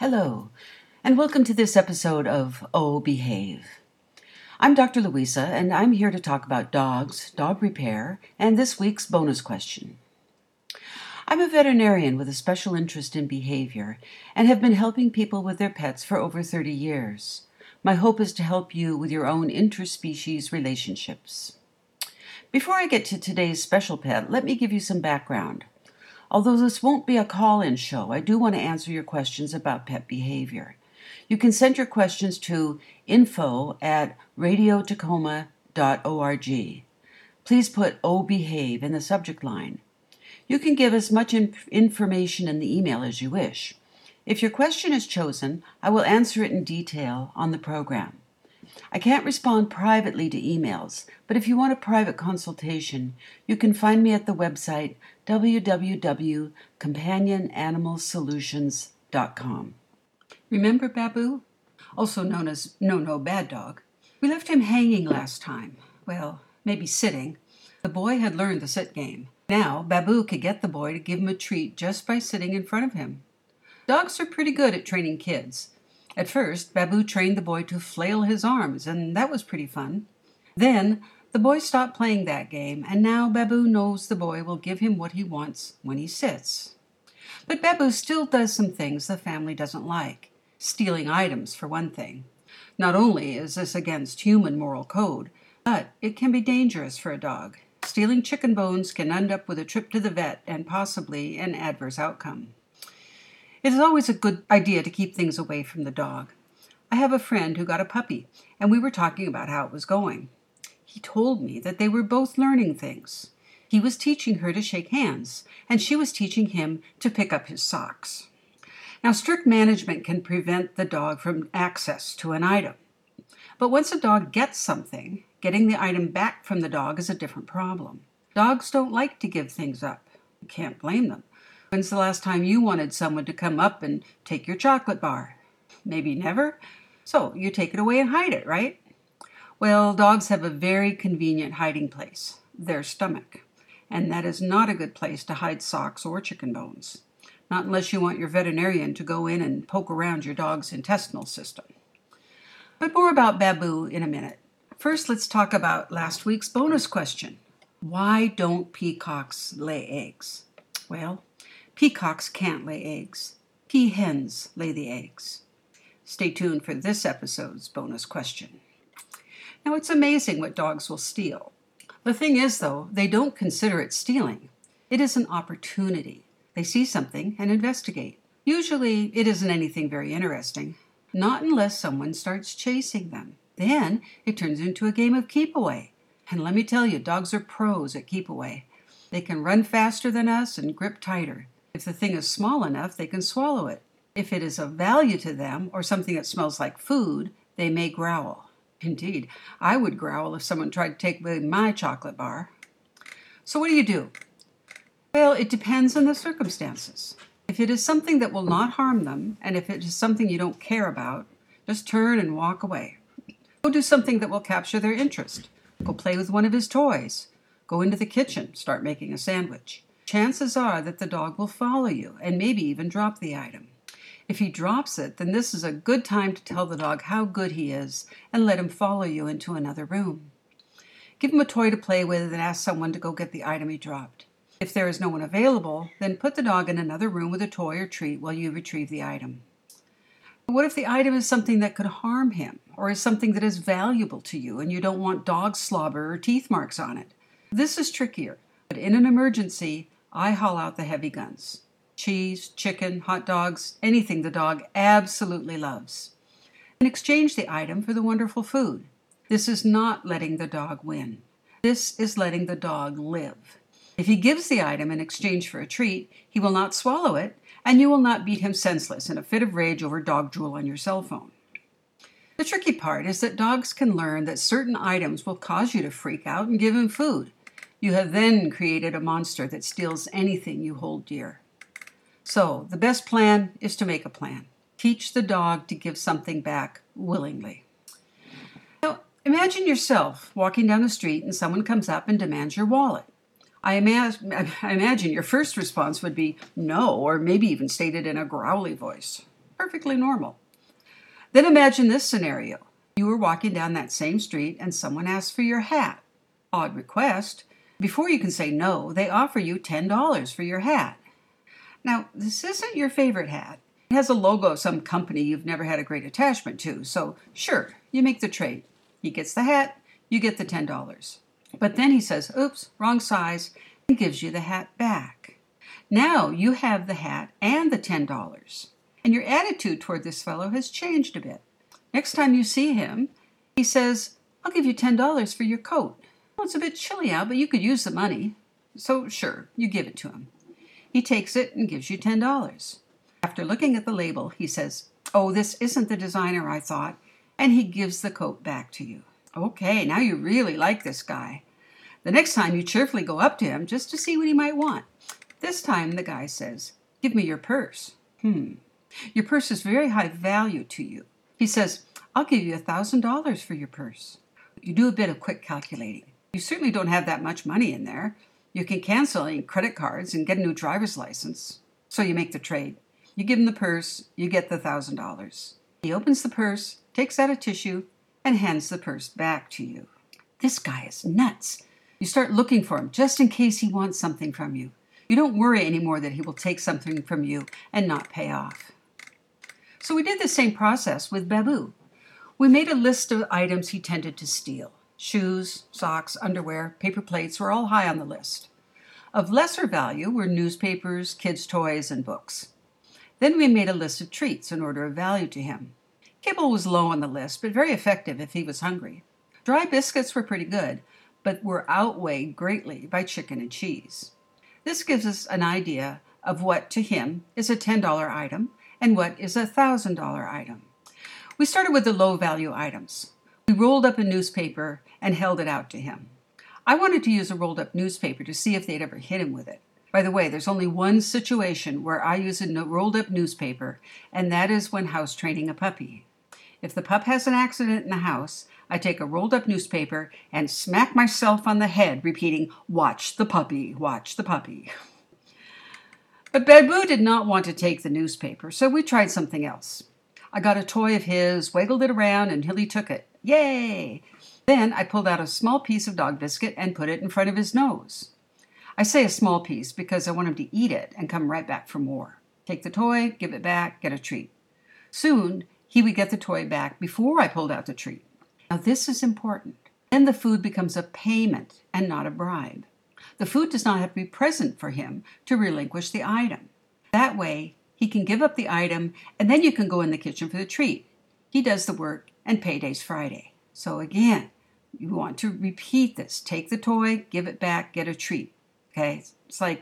Hello, and welcome to this episode of Oh Behave. I'm Dr. Louisa, and I'm here to talk about dogs, dog repair, and this week's bonus question. I'm a veterinarian with a special interest in behavior and have been helping people with their pets for over 30 years. My hope is to help you with your own interspecies relationships. Before I get to today's special pet, let me give you some background. Although this won't be a call-in show, I do want to answer your questions about pet behavior. You can send your questions to info@radiotacoma.org. Please put "Oh Behave" in the subject line. You can give as much information in the email as you wish. If your question is chosen, I will answer it in detail on the program. I can't respond privately to emails, but if you want a private consultation, you can find me at the website www.companionanimalsolutions.com. Remember Babu? Also known as No Bad Dog. We left him hanging last time. Well, maybe sitting. The boy had learned the sit game. Now, Babu could get the boy to give him a treat just by sitting in front of him. Dogs are pretty good at training kids. At first, Babu trained the boy to flail his arms, and that was pretty fun. Then, the boy stopped playing that game, and now Babu knows the boy will give him what he wants when he sits. But Babu still does some things the family doesn't like. Stealing items, for one thing. Not only is this against human moral code, but it can be dangerous for a dog. Stealing chicken bones can end up with a trip to the vet and possibly an adverse outcome. It is always a good idea to keep things away from the dog. I have a friend who got a puppy, and we were talking about how it was going. He told me that they were both learning things. He was teaching her to shake hands, and she was teaching him to pick up his socks. Now, strict management can prevent the dog from access to an item. But once a dog gets something, getting the item back from the dog is a different problem. Dogs don't like to give things up. You can't blame them. When's the last time you wanted someone to come up and take your chocolate bar? Maybe never? So you take it away and hide it, right? Well, dogs have a very convenient hiding place, their stomach. And that is not a good place to hide socks or chicken bones. Not unless you want your veterinarian to go in and poke around your dog's intestinal system. But more about Babu in a minute. First, let's talk about last week's bonus question. Why don't peacocks lay eggs? Well, peacocks can't lay eggs. Peahens lay the eggs. Stay tuned for this episode's bonus question. Now, it's amazing what dogs will steal. The thing is, though, they don't consider it stealing. It is an opportunity. They see something and investigate. Usually, it isn't anything very interesting. Not unless someone starts chasing them. Then, it turns into a game of keep away. And let me tell you, dogs are pros at keep away. They can run faster than us and grip tighter. If the thing is small enough, they can swallow it. If it is of value to them, or something that smells like food, they may growl. Indeed, I would growl if someone tried to take away my chocolate bar. So what do? Well, it depends on the circumstances. If it is something that will not harm them, and if it is something you don't care about, just turn and walk away. Go do something that will capture their interest. Go play with one of his toys. Go into the kitchen, start making a sandwich. Chances are that the dog will follow you and maybe even drop the item. If he drops it, then this is a good time to tell the dog how good he is and let him follow you into another room. Give him a toy to play with and ask someone to go get the item he dropped. If there is no one available, then put the dog in another room with a toy or treat while you retrieve the item. What if the item is something that could harm him or is something that is valuable to you and you don't want dog slobber or teeth marks on it? This is trickier, but in an emergency, I haul out the heavy guns. Cheese, chicken, hot dogs, anything the dog absolutely loves. And exchange the item for the wonderful food. This is not letting the dog win. This is letting the dog live. If he gives the item in exchange for a treat, he will not swallow it, and you will not beat him senseless in a fit of rage over dog drool on your cell phone. The tricky part is that dogs can learn that certain items will cause you to freak out and give him food. You have then created a monster that steals anything you hold dear. So, the best plan is to make a plan. Teach the dog to give something back willingly. Now, imagine yourself walking down the street and someone comes up and demands your wallet. I imagine your first response would be no, or maybe even stated in a growly voice. Perfectly normal. Then imagine this scenario. You were walking down that same street and someone asks for your hat. Odd request. Before you can say no, they offer you $10 for your hat. Now, this isn't your favorite hat. It has a logo of some company you've never had a great attachment to, so sure, you make the trade. He gets the hat, you get the $10. But then he says, oops, wrong size, and gives you the hat back. Now you have the hat and the $10, and your attitude toward this fellow has changed a bit. Next time you see him, he says, I'll give you $10 for your coat. Well, it's a bit chilly out, but you could use the money. So sure, you give it to him. He takes it and gives you $10. After looking at the label, he says, oh, this isn't the designer I thought, and he gives the coat back to you. Okay, now you really like this guy. The next time you cheerfully go up to him just to see what he might want. This time the guy says, give me your purse. Your purse is very high value to you. He says, I'll give you $1,000 for your purse. You do a bit of quick calculating. You certainly don't have that much money in there. You can cancel any credit cards and get a new driver's license. So you make the trade. You give him the purse, you get the $1,000. He opens the purse, takes out a tissue, and hands the purse back to you. This guy is nuts. You start looking for him just in case he wants something from you. You don't worry anymore that he will take something from you and not pay off. So we did the same process with Babu. We made a list of items he tended to steal. Shoes, socks, underwear, paper plates were all high on the list. Of lesser value were newspapers, kids' toys, and books. Then we made a list of treats in order of value to him. Kibble was low on the list, but very effective if he was hungry. Dry biscuits were pretty good, but were outweighed greatly by chicken and cheese. This gives us an idea of what, to him, is a $10 item and what is a $1,000 item. We started with the low-value items. We rolled up a newspaper and held it out to him. I wanted to use a rolled-up newspaper to see if they'd ever hit him with it. By the way, there's only one situation where I use a rolled-up newspaper, and that is when house training a puppy. If the pup has an accident in the house, I take a rolled-up newspaper and smack myself on the head, repeating, watch the puppy, watch the puppy. But Babu did not want to take the newspaper, so we tried something else. I got a toy of his, wiggled it around, and Hilly took it. Yay! Then I pulled out a small piece of dog biscuit and put it in front of his nose. I say a small piece because I want him to eat it and come right back for more. Take the toy, give it back, get a treat. Soon, he would get the toy back before I pulled out the treat. Now this is important. Then the food becomes a payment and not a bribe. The food does not have to be present for him to relinquish the item. That way, he can give up the item, and then you can go in the kitchen for the treat. He does the work, and payday's Friday. So again, you want to repeat this. Take the toy, give it back, get a treat. Okay? It's like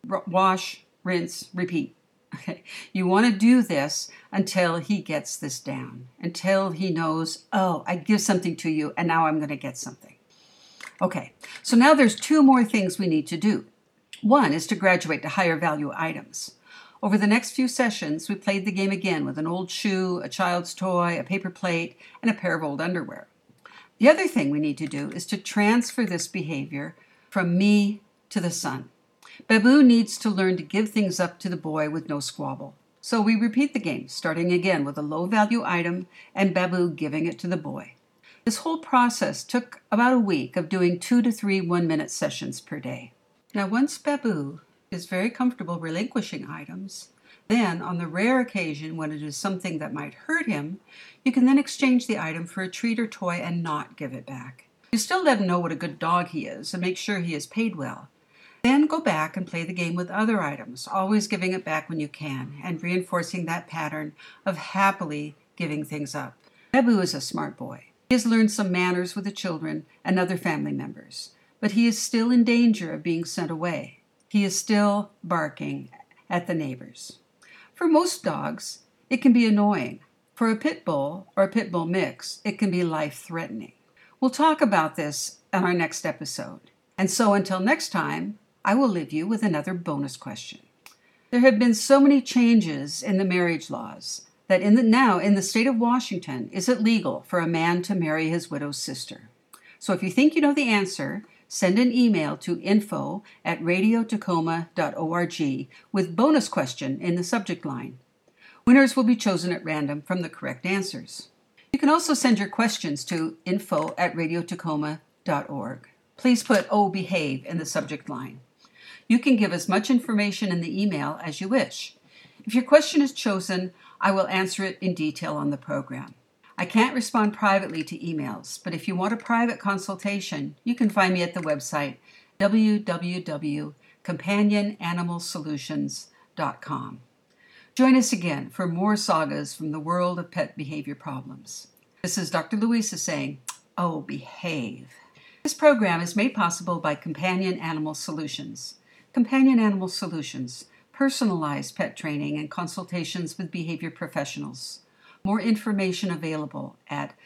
wash, rinse, repeat. Okay? You want to do this until he gets this down, until he knows, oh, I give something to you, and now I'm going to get something. Okay, so now there's two more things we need to do. One is to graduate to higher value items. Over the next few sessions, we played the game again with an old shoe, a child's toy, a paper plate, and a pair of old underwear. The other thing we need to do is to transfer this behavior from me to the son. Babu needs to learn to give things up to the boy with no squabble. So we repeat the game, starting again with a low-value item and Babu giving it to the boy. This whole process took about a week of doing 2 to 3 one-minute sessions per day. Now, once Babu is very comfortable relinquishing items, then on the rare occasion when it is something that might hurt him, you can then exchange the item for a treat or toy and not give it back. You still let him know what a good dog he is and make sure he is paid well. Then go back and play the game with other items, always giving it back when you can, and reinforcing that pattern of happily giving things up. Babu is a smart boy. He has learned some manners with the children and other family members, but he is still in danger of being sent away. He is still barking at the neighbors. For most dogs, it can be annoying. For a pit bull or a pit bull mix, it can be life-threatening. We'll talk about this in our next episode. And so until next time, I will leave you with another bonus question. There have been so many changes in the marriage laws that now in the state of Washington, is it legal for a man to marry his widow's sister? So if you think you know the answer, send an email to info@radiotacoma.org with bonus question in the subject line. Winners will be chosen at random from the correct answers. You can also send your questions to info@radiotacoma.org. Please put "Oh, behave" in the subject line. You can give as much information in the email as you wish. If your question is chosen, I will answer it in detail on the program. I can't respond privately to emails, but if you want a private consultation, you can find me at the website www.companionanimalsolutions.com. Join us again for more sagas from the world of pet behavior problems. This is Dr. Louisa saying, "Oh, behave." This program is made possible by Companion Animal Solutions. Companion Animal Solutions, personalized pet training and consultations with behavior professionals. More information available at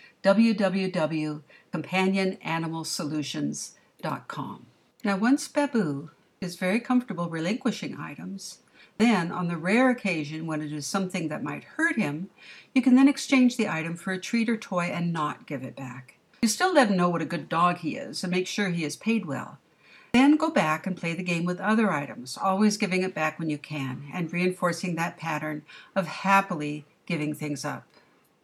www.companionanimalsolutions.com. Now, once Babu is very comfortable relinquishing items, then, on the rare occasion when it is something that might hurt him, you can then exchange the item for a treat or toy and not give it back. You still let him know what a good dog he is and make sure he is paid well. Then go back and play the game with other items, always giving it back when you can, and reinforcing that pattern of happily giving things up.